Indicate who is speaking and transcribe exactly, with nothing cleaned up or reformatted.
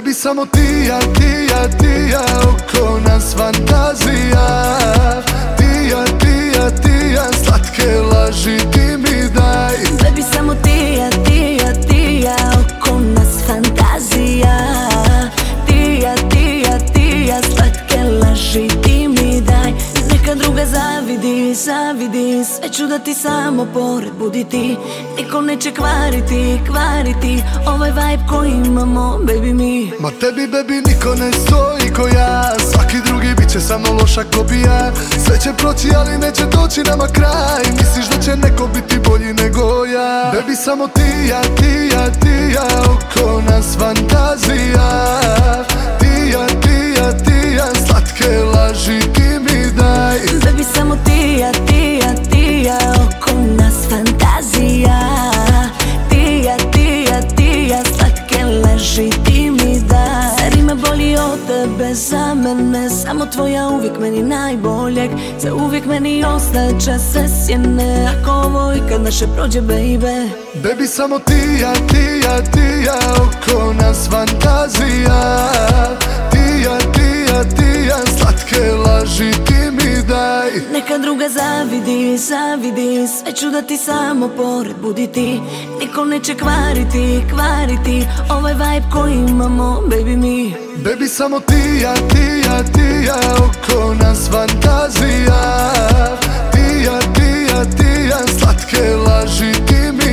Speaker 1: Baby samo ti ja, ti ja, ti ja, oko nas fantazija. Ti ja, ti ja, ti ja, slatke laži ti mi daj.
Speaker 2: Baby samo ti ja, ti ja, ti ja, oko nas fantazija. Ti ja, ti ja, ti ja, slatke laži ti mi daj. Neka druga zavidi, zavidi, sve ću da ti samo pored budi ti. Niko neće kvariti, kvariti ovaj vibe koji imamo, baby mi.
Speaker 1: Ma tebi baby niko ne stoji ko ja, svaki drugi bit će samo loša kopija. Sve će proći ali neće doći nama kraj, misliš da će neko biti bolji nego ja. Baby samo ti ja, ti ja, ti ja, oko nas fantazija. Ti ja, ti ja, ti ja, slatke laži ti mi daj.
Speaker 2: Baby samo ti ja, ti ja, ti ja, oko nas fantazija. Ti ja, ti ja, ti ja, slatke laži ti mi daj. Zar ima bolji od tebe za mene, samo tvoja uvijek meni najboljeg. Za uvijek meni ostaće sve sjene, ako ovo ikad naše prođe, baby.
Speaker 1: Baby samo ti ja, ti ja, ti ja, oko nas fantazija. Ti ja, ti ja, ti ja, slatke laži ti mi daj.
Speaker 2: Neka druga zavidi, zavidi, sve ću da ti samo pored budi ti. Niko neće kvariti, kvariti ovaj vibe koji imamo, baby mi.
Speaker 1: Baby samo ti ja, ti ja, ti ja, oko nas fantazija. Ti ja, ti ja, ti ja, slatke laži ti mi